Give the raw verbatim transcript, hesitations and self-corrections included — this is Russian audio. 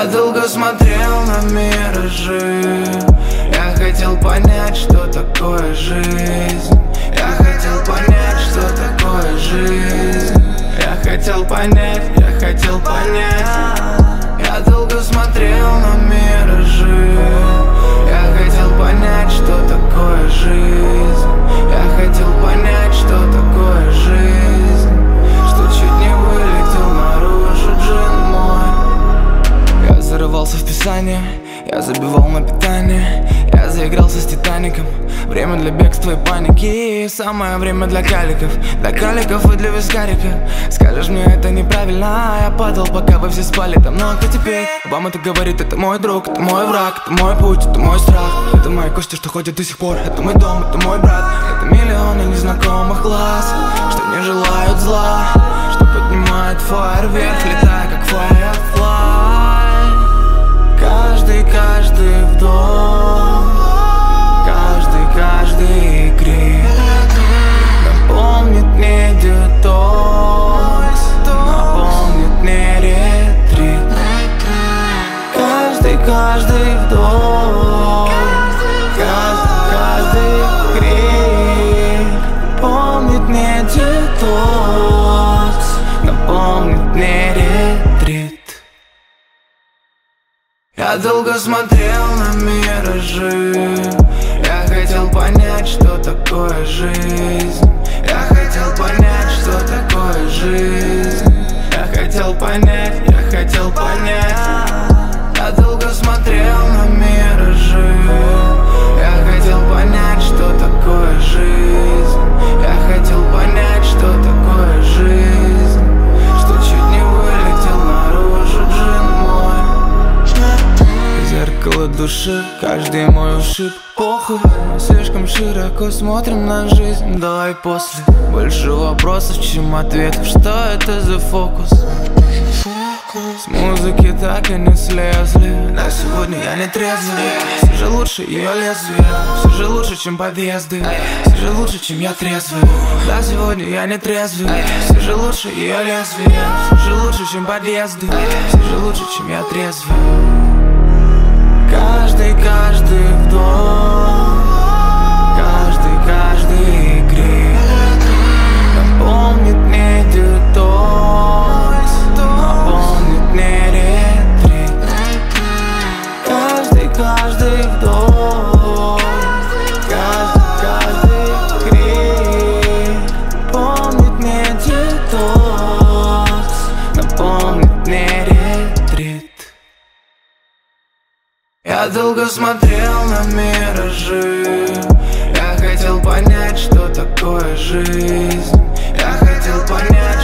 долго смотрел на миражи. Я хотел понять, что такое жизнь. Я хотел понять, что такое жизнь. Я хотел понять, я хотел понять. Я долго смотрел на миражи. Я хотел понять, что такое жизнь. Я хотел понять, что такое жизнь. Что чуть не вылетел наружу джин мой. Я зарывался в писание, я забивал на питание. Я заигрался с Титаником. Время для бегства и паники. Самое время для каликов. Для каликов и для вискариков. Скажешь мне, это неправильно. Я падал, пока вы все спали. Там много кто теперь. Вам это говорит, это мой друг, это мой враг, это мой путь, это мой страх. Это мои кости, что ходят до сих пор. Это мой дом, это мой брат. Это миллионы незнакомых глаз, что не желают зла, что поднимают фейерверк, летая как фаерфлай. Каждый, каждый вдох, каждый, каждый крик напомнит мне детокс, напомнит мне ретрит. Каждый, каждый вдох, каждый, каждый крик напомнит мне детокс, напомнит мне ретрит. Я долго смотрел на миражи. Я хотел понять, что такое жизнь. Я хотел понять, что такое жизнь. Я хотел понять, я хотел понять. Я долго смотрел на миражи. Я хотел понять, что такое жизнь. Я хотел понять, что такое жизнь. Что чуть не вылетел наружу джин мой. Зеркало души, каждый мой ушиб. Похуй, мы слишком широко смотрим на жизнь до и после. Больше вопросов, чем ответов. Что это за фокус? С музыки так и не слезли. На сегодня я не трезвый. Все же лучше ее лезвие. Все же лучше, чем подъезды. Все же лучше, чем я трезвый. Да, сегодня я не трезвый. Все же лучше ее лезвие. Все же лучше, чем подъезды. Все же лучше, чем я трезвый. Каждый, каждый вдох, каждый, каждый крик напомнит мне детокс, напомнит мне ретрит. Каждый, каждый вдох, каждый, каждый крик напомнит мне детокс, напомнит мне ретрит. Я долго смотрел на миражи. Я хотел понять, что такое жизнь. Я хотел понять,